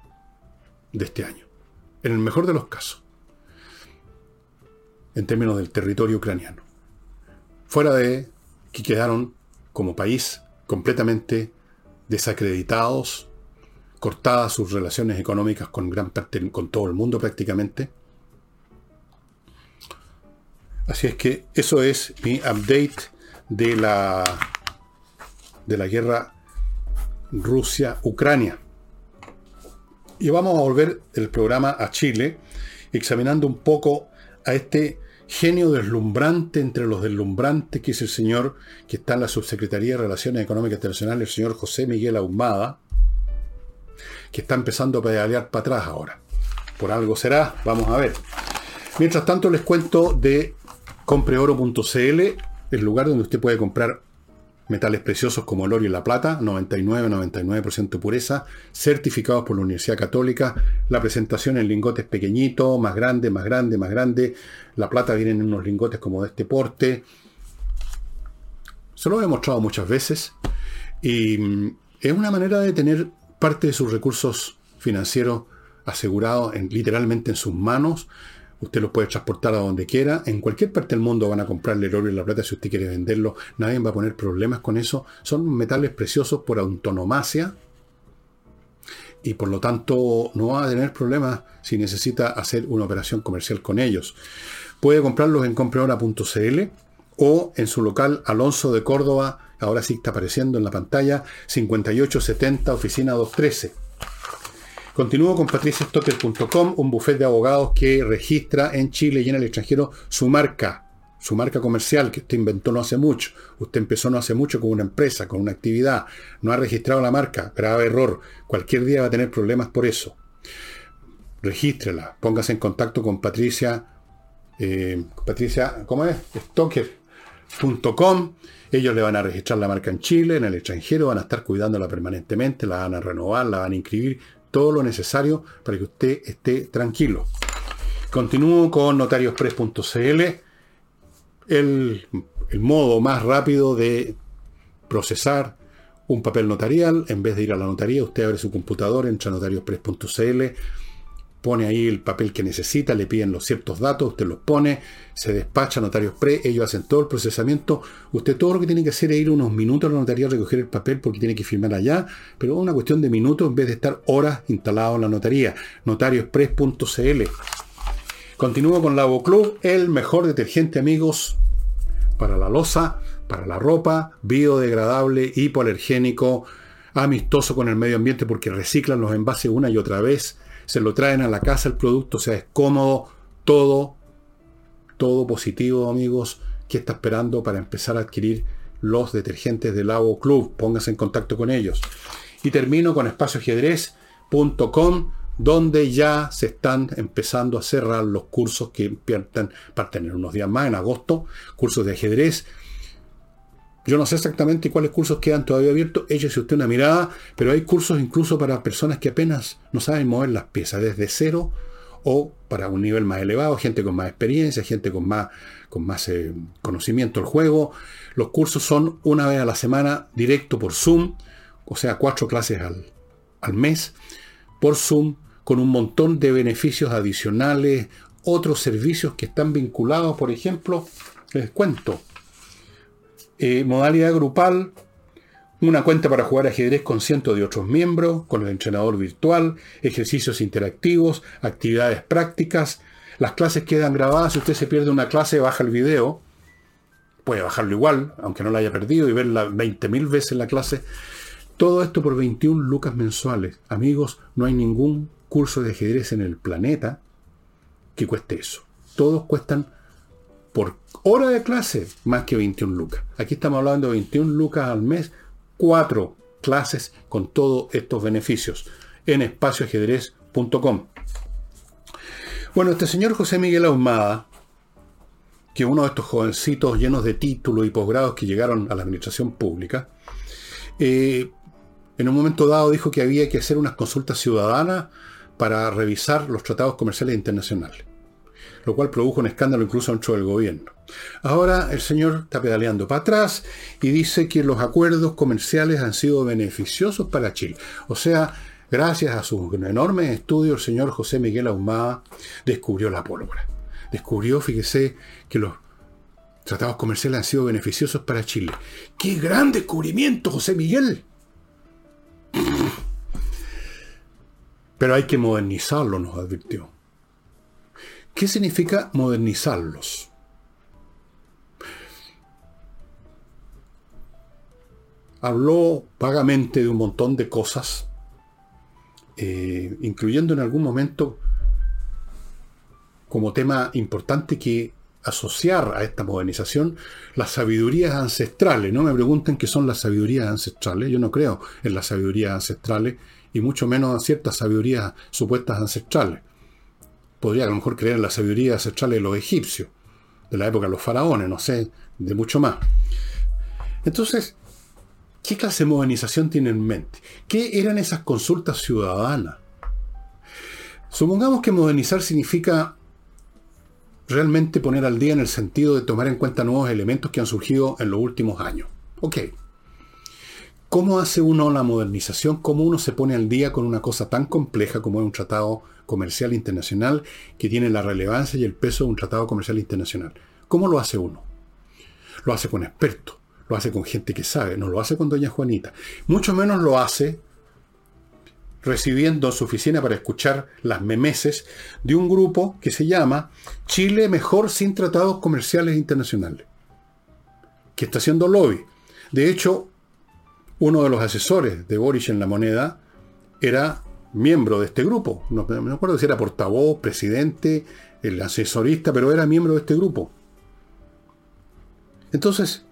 de este año. En el mejor de los casos, en términos del territorio ucraniano. Fuera de que quedaron como país completamente desacreditados, cortadas sus relaciones económicas con gran parte, con todo el mundo prácticamente, Así es que eso es mi update de la, de la guerra Rusia-Ucrania. Y vamos a volver el programa a Chile, examinando un poco a este genio deslumbrante entre los deslumbrantes, que es el señor que está en la Subsecretaría de Relaciones Económicas Internacionales, el señor José Miguel Ahumada, que está empezando a pedalear para atrás ahora. Por algo será, vamos a ver. Mientras tanto les cuento de compreoro punto c l, el lugar donde usted puede comprar metales preciosos como el oro y la plata, noventa y nueve, noventa y nueve por ciento pureza, certificados por la Universidad Católica. La presentación en lingotes pequeñitos, más grande, más grande, más grande. La plata viene en unos lingotes como de este porte. Se lo he mostrado muchas veces. Y es una manera de tener parte de sus recursos financieros asegurados en, literalmente en sus manos. Usted los puede transportar a donde quiera. En cualquier parte del mundo van a comprarle el oro y la plata si usted quiere venderlo. Nadie va a poner problemas con eso. Son metales preciosos por antonomasia. Y por lo tanto no va a tener problemas si necesita hacer una operación comercial con ellos. Puede comprarlos en compreora punto c l o en su local Alonso de Córdoba. Ahora sí está apareciendo en la pantalla. cincuenta y ocho setenta, oficina doscientos trece. Continúo con patricia stocker punto com, un bufete de abogados que registra en Chile y en el extranjero su marca, su marca comercial que usted inventó no hace mucho. Usted empezó no hace mucho con una empresa, con una actividad. No ha registrado la marca. Grave error. Cualquier día va a tener problemas por eso. Regístrela. Póngase en contacto con Patricia, eh, Patricia, ¿cómo es? stocker punto com. Ellos le van a registrar la marca en Chile, en el extranjero, van a estar cuidándola permanentemente, la van a renovar, la van a inscribir. Todo lo necesario para que usted esté tranquilo. Continúo con notariospress punto c l, el, el modo más rápido de procesar un papel notarial. En vez de ir a la notaría, usted abre su computador, entra a notariospress punto c l, pone ahí el papel que necesita, le piden los ciertos datos, usted los pone, se despacha a Notariospress, ellos hacen todo el procesamiento. Usted todo lo que tiene que hacer es ir unos minutos a la notaría a recoger el papel porque tiene que firmar allá, pero es una cuestión de minutos en vez de estar horas instalado en la notaría. notariospress punto c l. Continúo con Lavoclub, el mejor detergente, amigos, para la loza, para la ropa, biodegradable, hipoalergénico, amistoso con el medio ambiente porque reciclan los envases una y otra vez. Se lo traen a la casa el producto, o sea, es cómodo, todo, todo positivo, amigos. ¿Qué está esperando para empezar a adquirir los detergentes de Lavoclub? Póngase en contacto con ellos. Y termino con espacio ajedrez punto com, donde ya se están empezando a cerrar los cursos que parten, parten en unos días más, en agosto, cursos de ajedrez. Yo no sé exactamente cuáles cursos quedan todavía abiertos, échese usted una mirada, pero hay cursos incluso para personas que apenas no saben mover las piezas, desde cero o para un nivel más elevado, gente con más experiencia, gente con más, con más eh, conocimiento del juego. Los cursos son una vez a la semana, directo por Zoom, o sea, cuatro clases al, al mes, por Zoom, con un montón de beneficios adicionales, otros servicios que están vinculados, por ejemplo, les cuento. Eh, modalidad grupal, una cuenta para jugar ajedrez con cientos de otros miembros, con el entrenador virtual, ejercicios interactivos, actividades prácticas. Las clases quedan grabadas. Si usted se pierde una clase, baja el video. Puede bajarlo igual, aunque no la haya perdido, y verla veinte mil veces la clase. Todo esto por veintiún lucas mensuales. Amigos, no hay ningún curso de ajedrez en el planeta que cueste eso. Todos cuestan por hora de clase más que veintiún lucas. Aquí estamos hablando de veintiún lucas al mes, cuatro clases con todos estos beneficios en espacio ajedrez punto com. Bueno, este señor José Miguel Ahumada, que uno de estos jovencitos llenos de títulos y posgrados que llegaron a la administración pública, eh, en un momento dado dijo que había que hacer unas consultas ciudadanas para revisar los tratados comerciales internacionales, lo cual produjo un escándalo incluso dentro del gobierno. Ahora el señor está pedaleando para atrás y dice que los acuerdos comerciales han sido beneficiosos para Chile. O sea, gracias a sus enormes estudios, el señor José Miguel Ahumada descubrió la pólvora. Descubrió, fíjese, que los tratados comerciales han sido beneficiosos para Chile. ¡Qué gran descubrimiento, José Miguel! Pero hay que modernizarlo, nos advirtió. ¿Qué significa modernizarlos? habló vagamente de un montón de cosas, eh, incluyendo en algún momento como tema importante que asociar a esta modernización las sabidurías ancestrales. No me pregunten qué son las sabidurías ancestrales. Yo no creo en las sabidurías ancestrales y mucho menos en ciertas sabidurías supuestas ancestrales. Podría a lo mejor creer en las sabidurías ancestrales de los egipcios, de la época de los faraones, no sé, de mucho más. Entonces, ¿qué clase de modernización tiene en mente? ¿Qué eran esas consultas ciudadanas? Supongamos que modernizar significa realmente poner al día en el sentido de tomar en cuenta nuevos elementos que han surgido en los últimos años. Ok. ¿Cómo hace uno la modernización? ¿Cómo uno se pone al día con una cosa tan compleja como es un tratado comercial internacional que tiene la relevancia y el peso de un tratado comercial internacional? ¿Cómo lo hace uno? Lo hace con expertos, lo hace con gente que sabe, no lo hace con doña Juanita. Mucho menos lo hace recibiendo en su oficina para escuchar las memeses de un grupo que se llama Chile Mejor Sin Tratados Comerciales Internacionales, que está haciendo lobby. De hecho, uno de los asesores de Boric en La Moneda era miembro de este grupo. No, no me acuerdo si era portavoz, presidente, el asesorista, pero era miembro de este grupo. Entonces,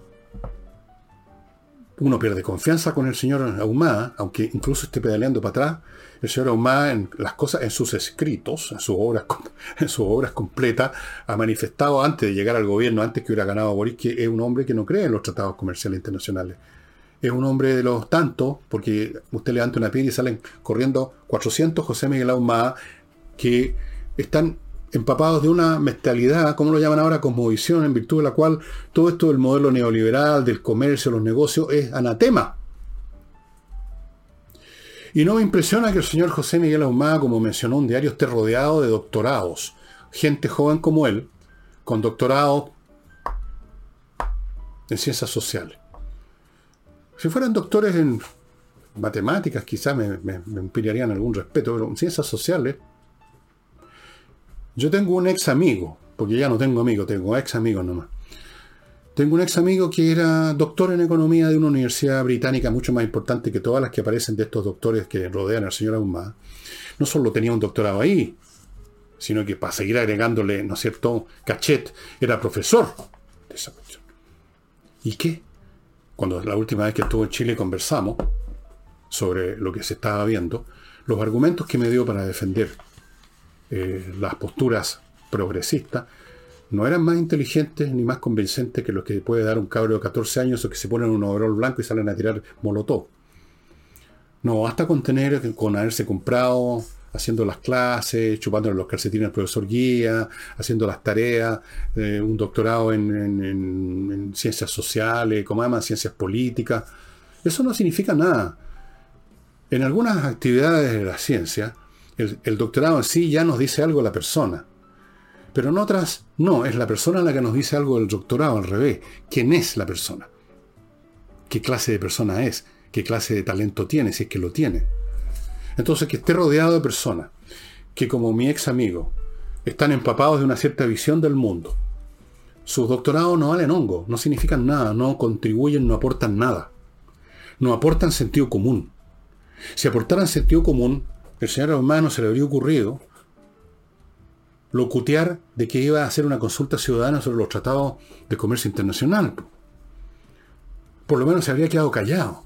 uno pierde confianza con el señor Ahumada, aunque incluso esté pedaleando para atrás. El señor Ahumada en las cosas, en sus escritos, en sus obras, en sus obras completas, ha manifestado antes de llegar al gobierno, antes que hubiera ganado a Boric, que es un hombre que no cree en los tratados comerciales internacionales. Es un hombre de los tantos, porque usted levanta una piedra y salen corriendo cuatrocientos José Miguel Ahumada, que están empapados de una mentalidad, como lo llaman ahora, cosmovisión, en virtud de la cual todo esto del modelo neoliberal, del comercio, los negocios, es anatema. Y no me impresiona que el señor José Miguel Ahumada, como mencionó un diario, esté rodeado de doctorados, gente joven como él, con doctorado en ciencias sociales. Si fueran doctores en matemáticas, quizás me, me, me inspirarían algún respeto, pero en ciencias sociales, yo tengo un ex amigo, porque ya no tengo amigos, tengo ex amigos nomás. Tengo un ex amigo que era doctor en economía de una universidad británica mucho más importante que todas las que aparecen de estos doctores que rodean al señor Ahumada. No solo tenía un doctorado ahí, sino que para seguir agregándole, ¿no es cierto?, cachet, era profesor de esa cuestión. ¿Y qué? Cuando la última vez que estuvo en Chile conversamos sobre lo que se estaba viendo, los argumentos que me dio para defender Eh, las posturas progresistas no eran más inteligentes ni más convincentes que los que puede dar un cabro de catorce años o que se ponen un overol blanco y salen a tirar molotov. No, basta con tener, con haberse comprado, haciendo las clases, chupándole los calcetines al profesor guía, haciendo las tareas, eh, un doctorado en, en, en, en ciencias sociales, como llaman, ciencias políticas. Eso no significa nada. En algunas actividades de la ciencia, El, el doctorado en sí ya nos dice algo de la persona. Pero en otras, no, es la persona la que nos dice algo del doctorado, al revés. ¿Quién es la persona? ¿Qué clase de persona es? ¿Qué clase de talento tiene, si es que lo tiene? Entonces, que esté rodeado de personas que, como mi ex amigo, están empapados de una cierta visión del mundo. Sus doctorados no valen hongo, no significan nada, no contribuyen, no aportan nada. No aportan sentido común. Si aportaran sentido común, el señor Ahumada no se le habría ocurrido locutear de que iba a hacer una consulta ciudadana sobre los tratados de comercio internacional. Por lo menos se habría quedado callado.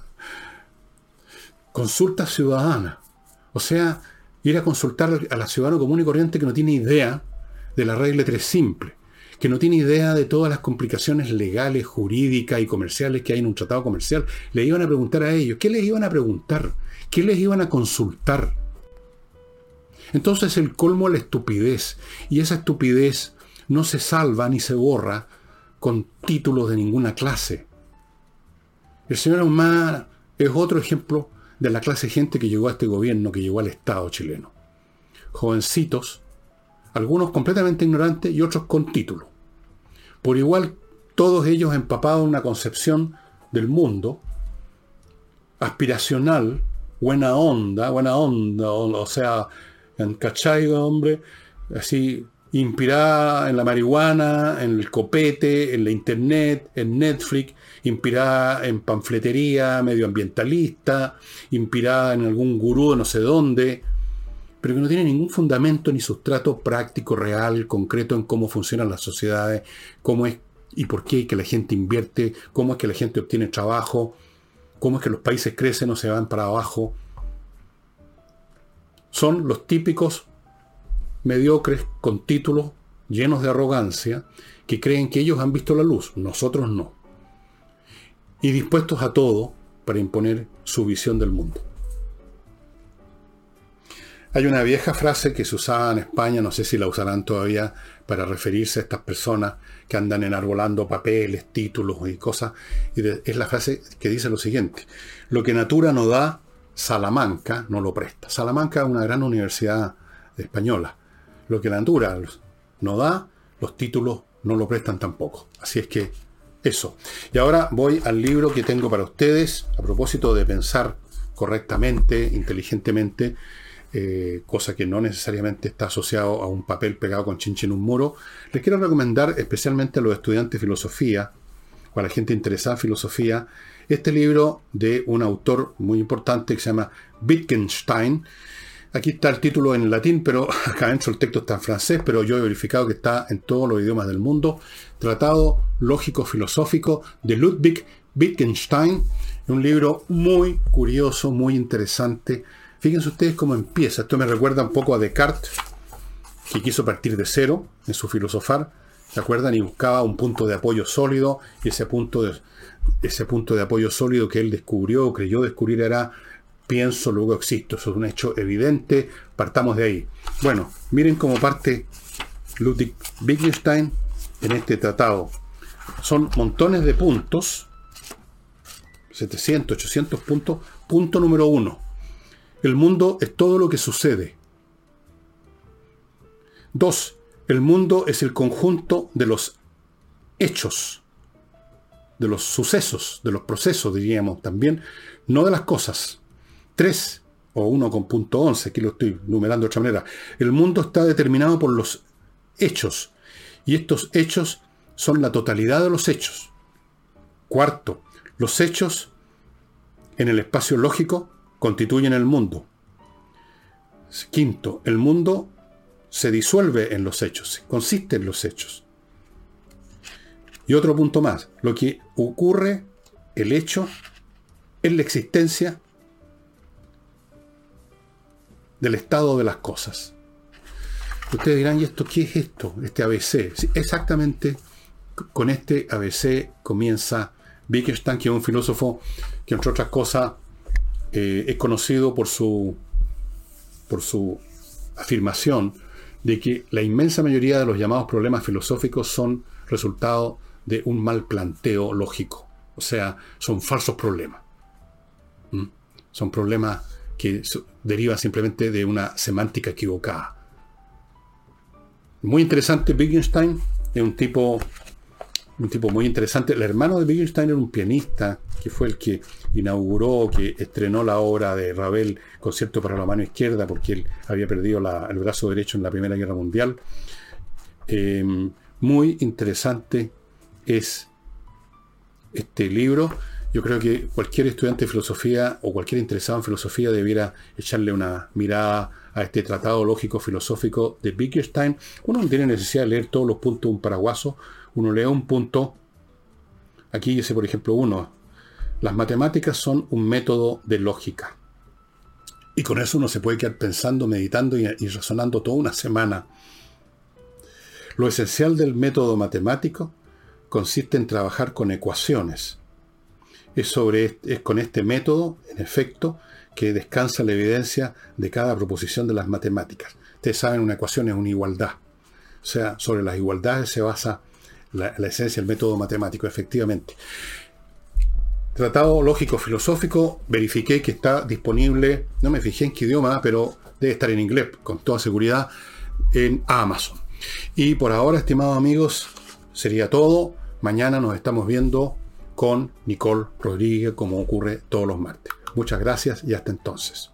Consulta ciudadana. O sea, ir a consultar a la ciudadana común y corriente que no tiene idea de la regla tres simple, que no tiene idea de todas las complicaciones legales, jurídicas y comerciales que hay en un tratado comercial. Le iban a preguntar a ellos. ¿Qué les iban a preguntar? ¿Qué les iban a consultar? Entonces el colmo es la estupidez. Y esa estupidez no se salva ni se borra con títulos de ninguna clase. El señor Ahumada es otro ejemplo de la clase de gente que llegó a este gobierno, que llegó al Estado chileno. Jovencitos, algunos completamente ignorantes y otros con título. Por igual, todos ellos empapados en una concepción del mundo aspiracional, buena onda, buena onda, o, o sea, en ¿cachai, hombre? Así, inspirada en la marihuana, en el copete, en la internet, en Netflix, inspirada en panfletería medioambientalista, inspirada en algún gurú de no sé dónde, pero que no tiene ningún fundamento ni sustrato práctico, real, concreto en cómo funcionan las sociedades, cómo es y por qué que la gente invierte, cómo es que la gente obtiene trabajo, cómo es que los países crecen o se van para abajo. Son los típicos mediocres con títulos llenos de arrogancia que creen que ellos han visto la luz, nosotros no. Y dispuestos a todo para imponer su visión del mundo. Hay una vieja frase que se usaba en España, no sé si la usarán todavía, para referirse a estas personas que andan enarbolando papeles, títulos y cosas. Y de, es la frase que dice lo siguiente: lo que Natura no da, Salamanca no lo presta. Salamanca es una gran universidad española. Lo que Natura no da, los títulos no lo prestan tampoco. Así es que eso. Y ahora voy al libro que tengo para ustedes, a propósito de pensar correctamente, inteligentemente, eh, cosa que no necesariamente está asociado a un papel pegado con chinche en un muro. Les quiero recomendar especialmente a los estudiantes de filosofía, o a la gente interesada en filosofía, este libro de un autor muy importante que se llama Wittgenstein. Aquí está el título en latín, pero acá adentro el texto está en francés, pero yo he verificado que está en todos los idiomas del mundo. Tratado Lógico-Filosófico de Ludwig Wittgenstein. Un libro muy curioso, muy interesante. Fíjense ustedes cómo empieza. Esto me recuerda un poco a Descartes, que quiso partir de cero en su filosofar. ¿Se acuerdan? Y buscaba un punto de apoyo sólido, y ese punto de, ese punto de apoyo sólido que él descubrió o creyó descubrir era: pienso, luego existo. Eso es un hecho evidente. Partamos de ahí. Bueno, miren cómo parte Ludwig Wittgenstein en este tratado. Son montones de puntos, setecientos, ochocientos puntos. Punto número uno: el mundo es todo lo que sucede. Dos: el mundo es el conjunto de los hechos, de los sucesos, de los procesos, diríamos también, no de las cosas. Tres, o uno con punto once, aquí lo estoy numerando de otra manera. El mundo está determinado por los hechos, y estos hechos son la totalidad de los hechos. Cuarto, los hechos en el espacio lógico constituyen el mundo. Quinto, el mundo se disuelve en los hechos, consiste en los hechos. Y otro punto más: lo que ocurre, el hecho, es la existencia del estado de las cosas. Ustedes dirán: ¿y esto qué es esto? Este A B C. Sí, exactamente con este A B C comienza Wittgenstein, que es un filósofo que, entre otras cosas, eh, es conocido por su, por su afirmación de que la inmensa mayoría de los llamados problemas filosóficos son resultado de un mal planteo lógico. O sea, son falsos problemas. ¿Mm? Son problemas que derivan simplemente de una semántica equivocada. Muy interesante. Wittgenstein es un tipo, un tipo muy interesante. El hermano de Wittgenstein era un pianista que fue el que inauguró, que estrenó la obra de Ravel, Concierto para la mano izquierda, porque él había perdido la, el brazo derecho en la Primera Guerra Mundial. Eh, muy interesante es este libro. Yo creo que cualquier estudiante de filosofía o cualquier interesado en filosofía debiera echarle una mirada a este tratado lógico-filosófico de Wittgenstein. Uno no tiene necesidad de leer todos los puntos de un paraguaso. Uno lee un punto. Aquí dice, por ejemplo, uno: las matemáticas son un método de lógica. Y con eso uno se puede quedar pensando, meditando y, y razonando toda una semana. Lo esencial del método matemático consiste en trabajar con ecuaciones. Es, sobre, es con este método, en efecto, que descansa la evidencia de cada proposición de las matemáticas. Ustedes saben, una ecuación es una igualdad. O sea, sobre las igualdades se basa la, la esencia del método matemático, efectivamente. Tratado lógico-filosófico, verifiqué que está disponible, no me fijé en qué idioma, pero debe estar en inglés, con toda seguridad, en Amazon. Y por ahora, estimados amigos, sería todo. Mañana nos estamos viendo con Nicole Rodríguez, como ocurre todos los martes. Muchas gracias y hasta entonces.